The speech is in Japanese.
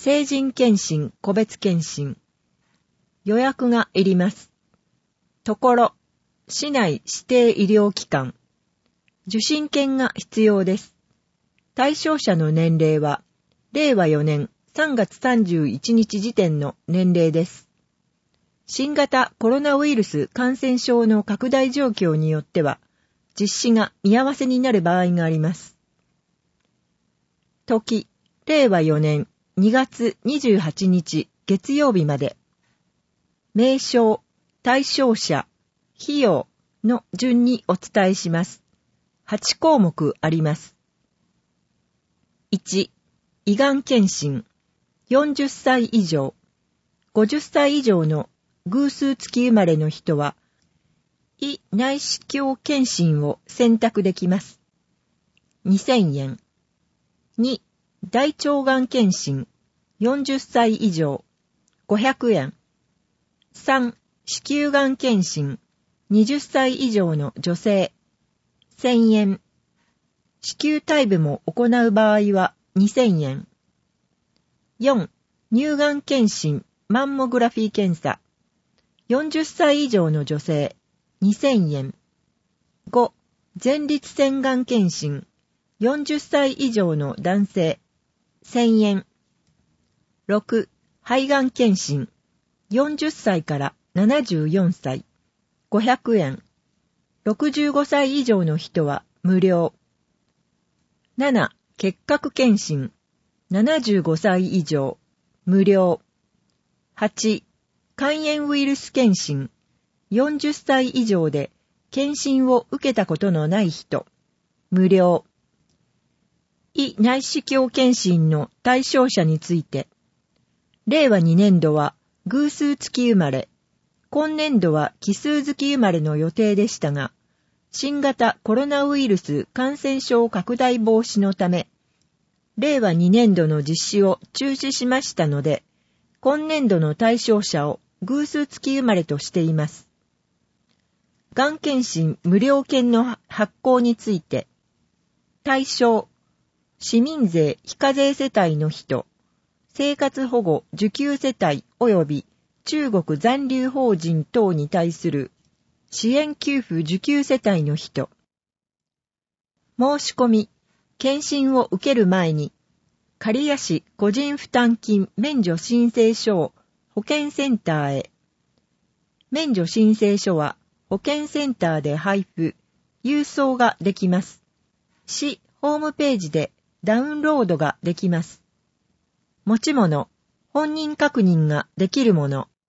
成人検診、個別検診。予約がいります。ところ、市内指定医療機関。受診券が必要です。対象者の年齢は、令和4年3月31日時点の年齢です。新型コロナウイルス感染症の拡大状況によっては、実施が見合わせになる場合があります。時、令和4年2月28日月曜日まで。名称、対象者、費用の順にお伝えします。8項目あります。1、胃がん検診。40歳以上、50歳以上の偶数月生まれの人は、胃内視鏡検診を選択できます。2000円。2、大腸がん検診。40歳以上、500円。3、子宮がん検診。20歳以上の女性、1000円。子宮体部も行う場合は2000円。4、乳がん検診、マンモグラフィー検査。40歳以上の女性、2000円。5、前立腺がん検診、40歳以上の男性、1000円。6、肺がん検診、40歳から74歳、500円。65歳以上の人は無料。7、結核検診、75歳以上、無料。8、肝炎ウイルス検診、40歳以上で検診を受けたことのない人、無料。胃内視鏡検診の対象者について、令和2年度は偶数月生まれ、今年度は奇数月生まれの予定でしたが、新型コロナウイルス感染症拡大防止のため、令和2年度の実施を中止しましたので、今年度の対象者を偶数月生まれとしています。がん検診無料券の発行について、対象、市民税非課税世帯の人、生活保護受給世帯及び中国残留邦人等に対する支援給付受給世帯の人。申し込み、検診を受ける前に、刈谷市個人負担金免除申請書を保健センターへ。免除申請書は保健センターで配布、郵送ができます。市ホームページでダウンロードができます。持ち物、本人確認ができるもの。